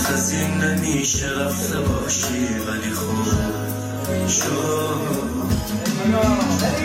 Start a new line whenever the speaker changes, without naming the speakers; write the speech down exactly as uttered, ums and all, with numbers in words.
از این نمیشه رفته باشی ولی خوب شد